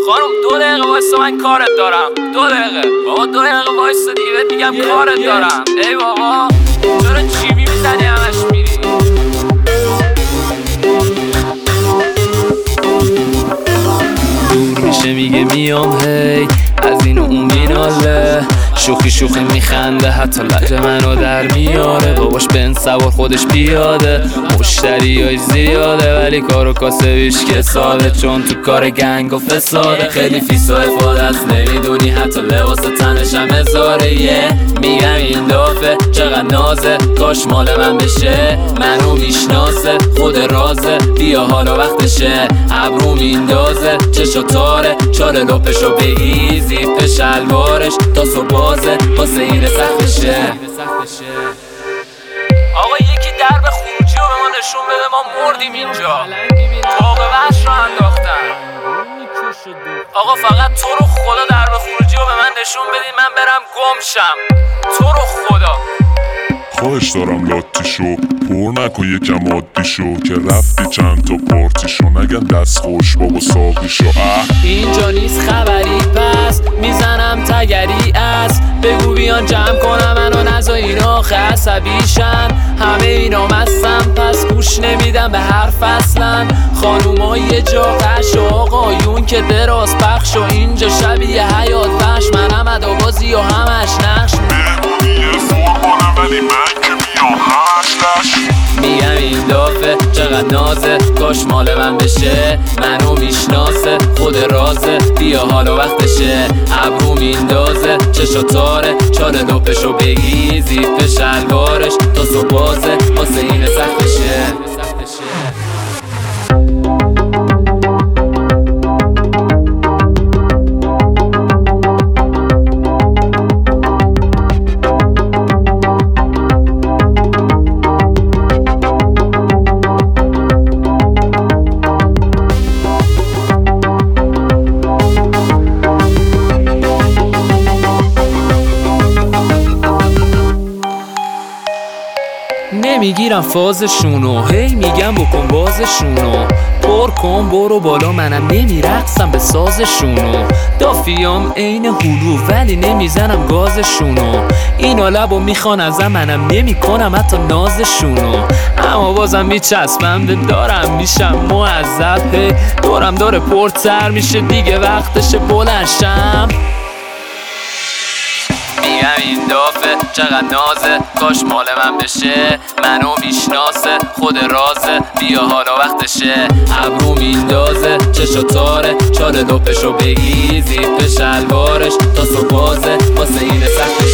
خانم 2 دقیقه وایسا من کارت دارم. 2 دقیقه بابا، 2 دقیقه وایسا دیگه بهت میگم کارت دارم. ای بابا چرا چیمی میزنی همش میری؟ دور میشه میگه میام هی از این و اون میناله، شوخی شوخی میخنده حتی لجه منو در میاره. باباش بن سوار خودش پیاده، مشتریای زیاده ولی کارو کاسبیش که ساده، چون تو کار گنگ و فساده. خیلی فیس و افاده است نمیدونی حتی لباس تنش هم هزاره. میگم این دافه چقدر نازه، کاش مال من بشه، منو میشناسه خود رازه. بیا حالا وقتشه، ابرو میندازه چشا تاره، چاله لپشو بگی زیپ شلوارش تا صبح بازه واسه این سختشه. آقا یکی درب خروجی رو به ما نشون بده، ما مردیم اینجا. طاق وحش رو انداختن. آقا فقط تو رو خدا درب خروجی رو به من نشون بدین من برم گم شم. تو رو خدا خواهش دارم لاتیشو پر نکن یکم عادیشو، که رفتی چند تا پارتیشو نگن دست خوش بابا ساقیشو. اینجا نیست خبری پس میزنم تگری است، بگو بیان جمع کنم منو نزا اینا عصبیشن. همه اینا مستم پس گوش نمیدم به حرف اصلا. خانوما یه جا قش و آقایون که دراز پخش و اینجا شبیه حیات وحش. منم ادابازی و همش نقش ولی من که میام همش میگم این دافه چقدر نازه، کاش مال من بشه، منو میشناسه خود رازه. بیا حالا وقتشه، ابرو میندازه چشا تاره، چاله لپشو بگی زیپ شلوارش تا صبح بازه واسه این سختشه. نمیگیرم فازشونو، هی میگم بکن بازشونو، پر کن برو بالا منم نمیرقصم به سازشونو. دافیام عین هلو ولی نمیزنم گازشونو، اینا لبو میخوان ازم منم نمیکنم حتی نازشونو. اما بازم میچسبم به دارم میشم معذب، هی دورم داره پرتر میشه دیگه وقتشه بلنشم. میگم این دافه چقدر نازه، کاش مال من بشه، منو میشناسه خود رازه. بیا حالا وقتشه، ابرو میندازه چشا تاره، چاله لپشو بگی زیپ شلوارش تا صبح بازه واسه این سخت